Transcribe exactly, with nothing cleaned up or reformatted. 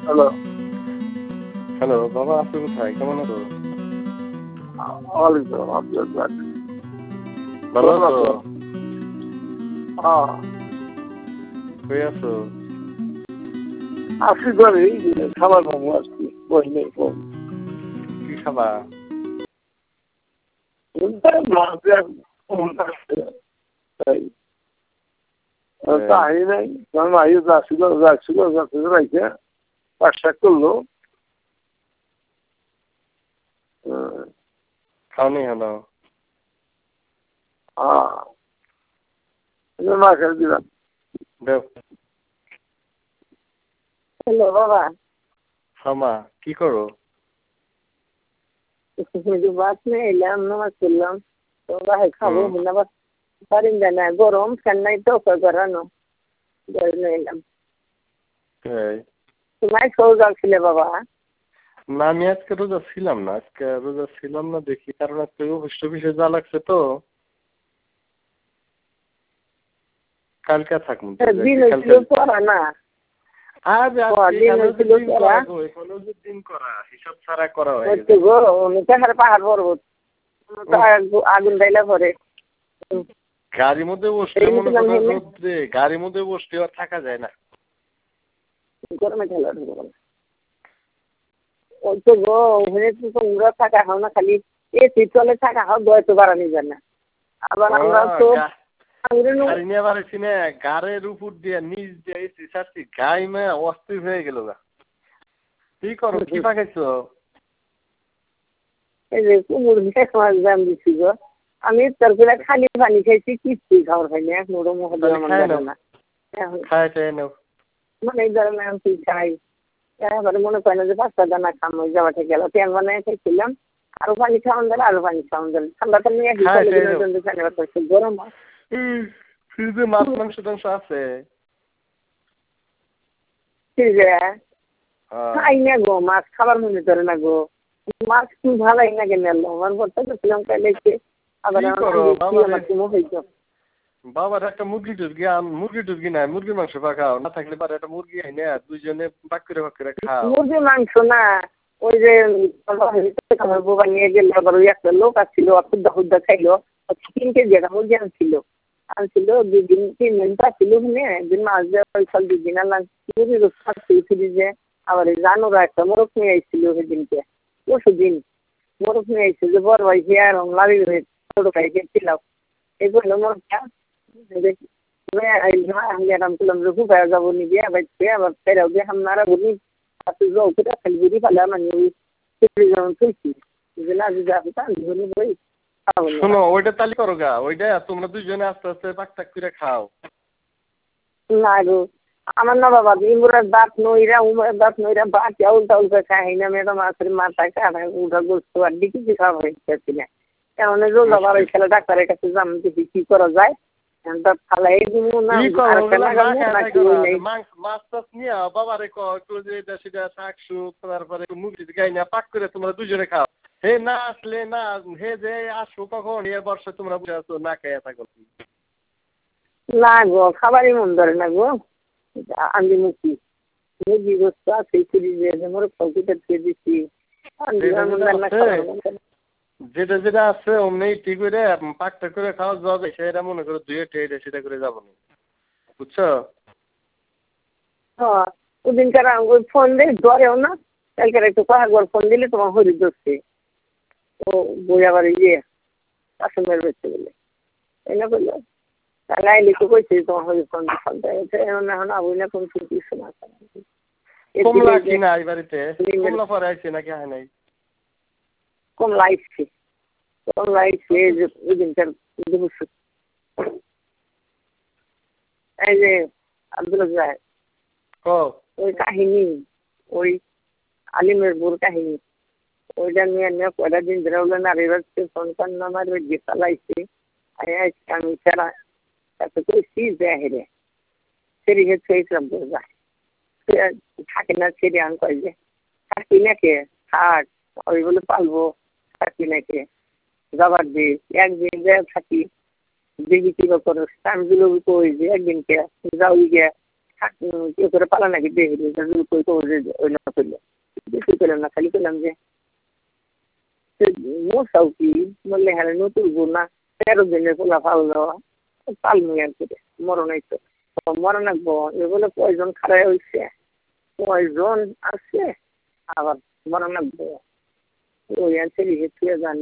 Hello. Hello, বাবা আপনি কোথায়? কেমন আছো? ওয়ালাইকুম আসসালাম, আব্দুল ভালো কেমন আছো? আছো? হ্যাঁ, কই আছো? আছি ঘরে, খাবার খাবো আজকে, বই নেই ফোন। কি খাবা? মাছ দিয়ে ফোন আসছে, তাই এই, তাই নাই, কারণ আইয়ে যাচ্ছিল যাচ্ছিল যাচ্ছিল রাইতে পাক শাক করলো। আহ, খাওনি হলো? হ্যাঁ, এই জন্য মাছ খেয়ে দিলাম। দেও। হ্যালো বাবা, হামা কি করো? একটু ভাত নিয়ে এলাম, নামাজ পড়লাম, তো ভাই খাবো হুম, নামাজ পারিন না, গরম ফ্যান নাই তো করানো, নিয়ে এলাম। এই, তোমায় সৌ যাচ্ছিলে বাবা? না আমি আজকে রোজা ছিলাম না, আজকে রোজা ছিলাম না দেখি, কারণ আজকে অফিস টফিসে যা লাগছে তো কালকে থাকবো তো, দিন কালকে হয়েছিল পড়া না, আজ আজকে দিন এখানেও যে হয়েছিল দিন পড়া, করা গো, এখানেও যে দিন করা হিসাব ছাড়া করা হয়ে হচ্ছে গেছে। গো উনি পাহাড় পাহাড় পর্বত, উহ, আগুন ডাইলা পরে গাড়ির মধ্যে বসলে মনে করো রোদ্রে, গাড়ির মধ্যে বসলে আর থাকা যায় না। গরমে ঢেলা ঢুকে গেল। ওই তো গো ওখানে তো তোমরা থাকা হয় না, খালি এসি চলে থাকা হয়, বয়স বাড়ানি যায় না। আবার আমরা তো গাড়ি নিয়ে পারছি না, গাড়ির উপর দিয়ে নিচ দিয়ে এসি ছাড়ছি, গাই মে অস্থির হয়ে গেল গা। কি করো, কি পাকাইছো? এই যে কুমুর মাছ দাম দিচ্ছি গো, আমি ইফতার করে খালি পানি খাইছি, কিছুই খাবার খাইনি, এক মুড়ো মুখ দেওয়া মন যাবে না। খাই খাই নাও। মানে এই ধরনের আমি তুই খাই, এবারে মনে করে না যে পাঁচটা দানা খাম, ওই যাওয়াটা গেল তেল বানায় খাইছিলাম, আরো পানি খাওয়ান দিলে আরো পানি খাওয়ান দিলে, ঠান্ডা তো নিয়ে আসি গরম ফ্রিজে মাছ মাংস টাংস আছে? খাই না গো, মাছ খাবার মনে করে না গো, মাছ কি ভালাই না কেন আমার বলতে গেছিলাম কাইলে, আবার হয়েছে বাবার একটা মুরগি টুরগি মুরগি টুরগি নাই, মুরগির মাংস পাকাও না, থাকলে পারে একটা মুরগি আইনে দুইজনে পাক করে পাক করে খাও। মুরগির মাংস না, ওই যে আমার বোবা নিয়ে গেল, আবার ওই একটা লোক আসছিল খুদ্দা খুদ্দা খাইলো, তিন কেজি একটা মুরগি আনছিল আনছিল দুই দিন তিন দিন পাচ্ছিল ওখানে, একদিন মাছ দেওয়া ফল দুই দিন আনলাম মুরগির ফ্রিজে। আবার এই জানুরা একটা মোরগ নিয়ে আসছিল সেদিনকে, পরশু দিন মোরগ নিয়ে আসছিল যে বড় ভাই হিয়ার লাড়ি হয়ে ছোট ভাই খেয়েছিলাম, এই বললো মোরগটা আরাম করলাম যে খুব যাবো নিজে আবার আবার ফেরাও দিয়ে আপনারা বলি খালি বুড়ি ফেলে মানে যেমন থইছি না যদি আপনি বই শোনো, ওইটা তালি করো গা, ওইটা তোমরা দুইজনে আস্তে আস্তে পাক টাক করে খাও। না গো, আমার না বাবা ইমরার বাপ নইরা উমরের বাপ নইরা বাপ উল্টা উল্টা খাই না, ম্যাডাম আসলে মাথা কাটায় উল্টা গোস্ত আর দিকে কিছু খাওয়া হয়েছে না, এমন রোজা বার ওই খেলে ডাক্তারের কাছে যাম দেখি কি করা যায়। মাছ টাছ নিয়ে বাবারে একটু যে সেটা শাক সুপ, তারপরে মুরগি গাই না পাক করে তোমরা দুজনে খাও। হে না আসলে না, হে যে আসবো কখন এ বর্ষে তোমরা বুঝে আছো না খাইয়া থাকো। না গো খাবারই মন ধরে না গো, আন্দি মুখি মুরগি গোস্ত আছে ফ্রিজে মোর ফকিটা দিয়ে দিচ্ছি, যেটা যেটা আছে অমনি ঠিক করে পাকটা করে খাওয়া যাবে, সেটা মনে করো দুই টেটে সেটা করে যাবো না, বুঝছো? হ্যাঁ ওদিনকার ওই ফোন দিয়ে ধরেও না, কালকে একটু পাহাড় ফোন দিলে তোমার হরি ধরছে, ও বই আবার ইয়ে কাশ্মীর বেঁচতে গেলে তাই না বললো, তাহলে আইলে তো কইছে তোমার হরি ফোন ফোন এখন এখন আবু না কোন কিছু না কমলা কিনা এই বাড়িতে কমলা পরে আইছে নাকি হয় নাই? কমলা আইসছে, কমলা আইসছে ওই দিনকার এই যে আব্দুল রাজাক ওই কাহিনী, ওই আলিমের বোর কাহিনী, ওইটা নিয়ে নিয়ে কয়টা দিন ধরে হলো নারীরা ফোন করেন আমার ওই যে চালাইছে আমি ছাড়া তাতে কইছি যে হেরে সেরি হচ্ছে এইসব যায় থাকে না, সেরি আন কয় যে থাকি নাকে থাক ওইগুলো পালবো, থাকি নাকে যাবার দিই একদিন যে থাকি দেখি কিবা করো, আমি গুলো কই যে একদিনকে যাও গিয়ে কেউ করে পালা নাকি দেখি কই কই ওই না করলো কিছু পেলাম না, খালি পেলাম যে মশাও কি বললে হ্যাঁ নতুন না তেরো দিনের পোলা পাললো পালমু আর করে মরণই তো মরণ রাখবো এগুলো কয়জন খারাপ হয়েছে, কয়জন আছে আবার মরণ রাখবো ওই আর ছেলে জানি